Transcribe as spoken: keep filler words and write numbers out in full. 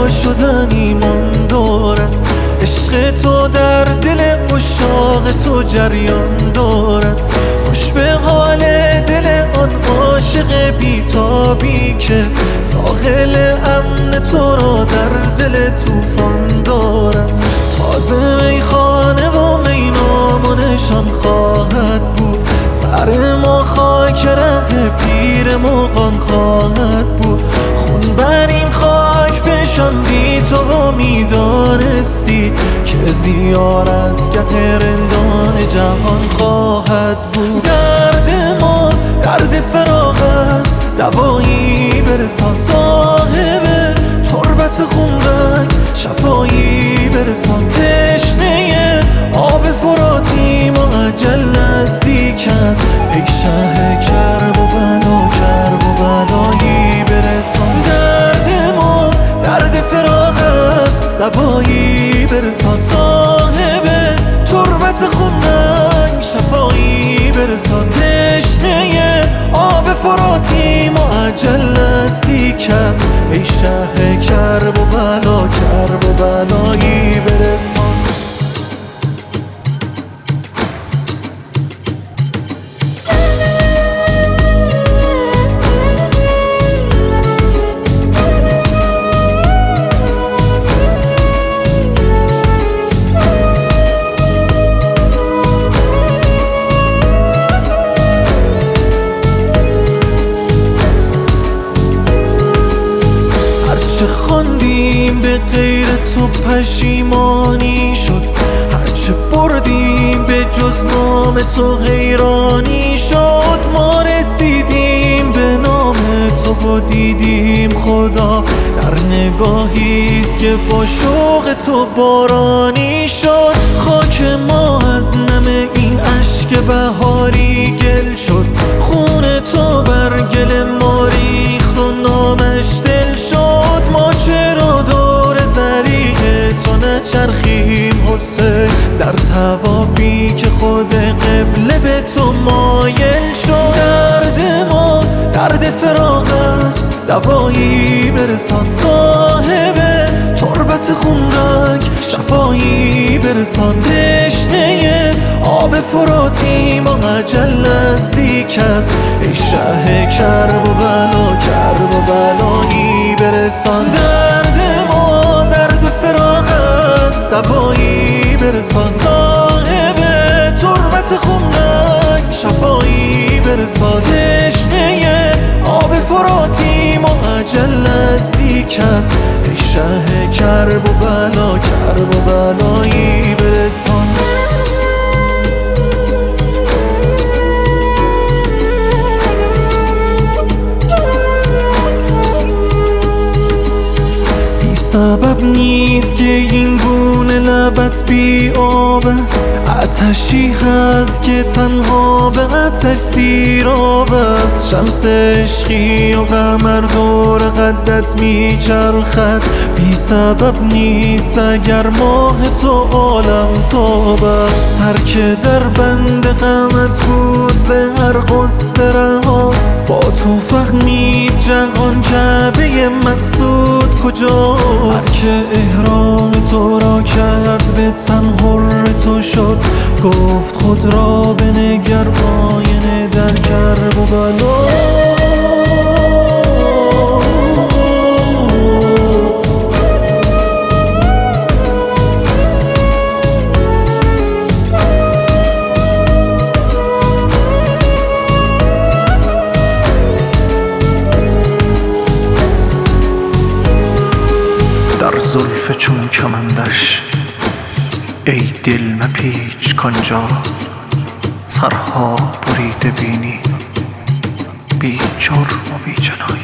شدنی من دارد. عشق تو در دل عشاق تو جریان دارد. خوش به حال دل آن عاشق بیتابی که ساحل امن تو را در دل طوفان دارد. تازه میخانه و مینامانشان خواهد بود. سر ما خاک ره پیر مغان خواهد بود. خون بر این خاک فشاندی تو و میدانستی که زیارتگه رندان جهان خواهد بود. درد ما درد فراق است، دوایی برسان. صاحب تربت خونرنگ شفایی برسان. تشنه آب فراتی معجل نزدیک است. ای شه کرب و بلا کرب و بلایی برسان. درد ما درد فراق است، دوایی برسان. صاحب تربت خونرنگ شفایی برسان. تشنه آب فراتی معجل نزدیک است. ای شه کرب و بلا کرب و بلایی برسان. هرچه خواندیم به غیر تو پشیمانی شد. هرچه بردیم به جز نام تو حیرانی شد. ما رسیدیم به نام تو و دیدیم خدا در نگاهیست که با شوق تو بارانی شد. خاک ما از نم این اشک بهاری گل شد. خون تو بر گل ما ریخت و نامش دل شد. ما چرا دور زریق تو نچرخیم حسین، در طوافی که خود قبله به تو مایل شد. درد ما درد فراق است، دوایی برسان. صاحب تربت خونرنگ شفایی برسان. تشنه آب فراتی معجل نزدیک است. ای شه کرب و بلا کرب و بلایی برسان. درد ما درد فراق است، دوایی برسان. صاحب تربت خونرنگ شفایی برسان. تشنه آب فراتی معجل نزدیک است. ای شه کرب و بلا کرب و بلایی برسان. سبب نیست که این گونه لبت بی آب است. آتشی هست که تنها به آتش سیراب است. شمس عشقی و قمر دور قدت می چرخد. بی سبب نیست اگر ماه تو عالم تاب است. ترک در بند غمت بود زهر غصه رهاست. با تو فهمید جهان جعبه مقصود کجاست. که احرام تو را کرد به تن حر تو شد. گفت خود را بنگر آینه در کرب و بلا. در زلف چون کمندش ای دل مپیچ کانجا. سرها بریده بینی بی جرم و بی جنایت.